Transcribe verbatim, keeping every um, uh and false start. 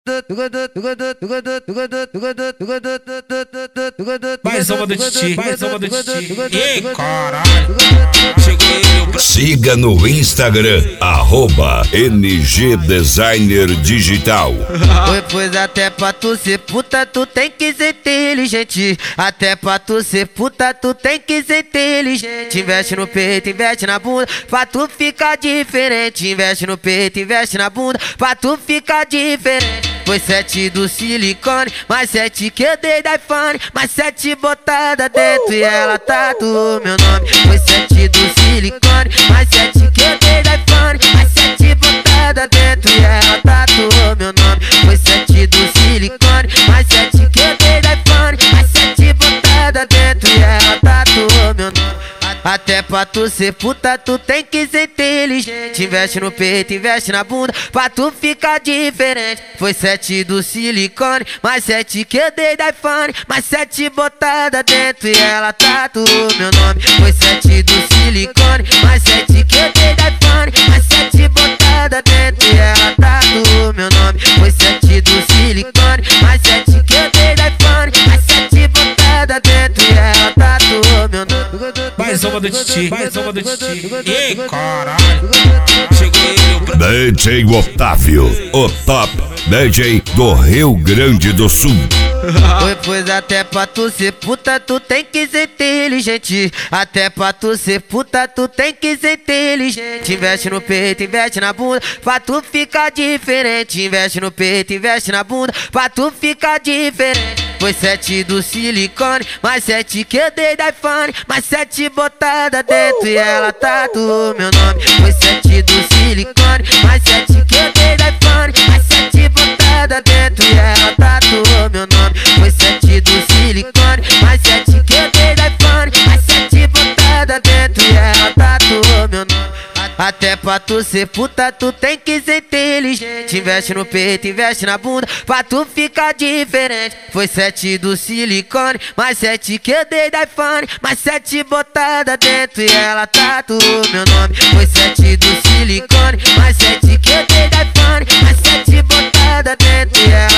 Mais uma do Titi, mais uma do Titi. Ei, caralho. Cheguei eu. Siga no Instagram, arroba N G Designer Digital. Pois até pra tu ser puta, tu tem que ser inteligente. Até pra tu ser puta, tu tem que ser inteligente. Investe no peito, investe na bunda, pra tu ficar diferente. Investe no peito, investe na bunda, pra tu ficar diferente. Foi sete do silicone, mais sete que eu dei da iPhone, mais sete botada dentro e ela tatuou meu nome. Foi sete do silicone, mais sete que eu dei da iPhone, mais sete botada dentro e ela tatuou meu nome. Foi sete do silicone, mais sete que eu dei da iPhone, mais sete botada dentro e ela tatuou meu nome. Até pra tu ser puta, tu tem que ser inteligente. Investe no peito, investe na bunda, pra tu ficar diferente. Foi sete do silicone, mais sete que eu dei da iPhone, mais sete botada dentro e ela tatuou meu nome. Foi sete do silicone, mais sete que eu dei da iPhone, mais sete botada dentro e ela tatuou meu nome. Foi sete do silicone, mais sete que eu dei da iPhone, mais sete botada dentro e ela tatuou meu nome. Mais uma do Titi, mais uma do Titi. Ei, caralho. Cheguei eu. D J Otávio, o top D J do Rio Grande do Sul. Pois até pra tu ser puta, tu tem que ser inteligente. Até pra tu ser puta, tu tem que ser inteligente. Investe no peito, investe na bunda, pra tu ficar diferente. Investe no peito, investe na bunda, pra tu ficar diferente. Foi sete do silicone, mais sete que eu dei da iPhone, mais sete botada dentro e ela tatuou meu nome. Foi sete do silicone, mais sete que eu dei da iPhone, mais sete botada dentro e ela tatuou meu nome. Foi sete do silicone, mais sete que eu dei da iPhone, mais sete botada dentro e ela tatuou meu nome. Até pra tu ser puta, tu tem que ser inteligente. Investe no peito, investe na bunda, pra tu ficar diferente. Foi sete do silicone, mais sete que eu dei da iPhone, mais sete botada dentro e ela tatuou meu nome. Foi sete do silicone, mais sete que eu dei da iPhone, mais sete botada dentro e ela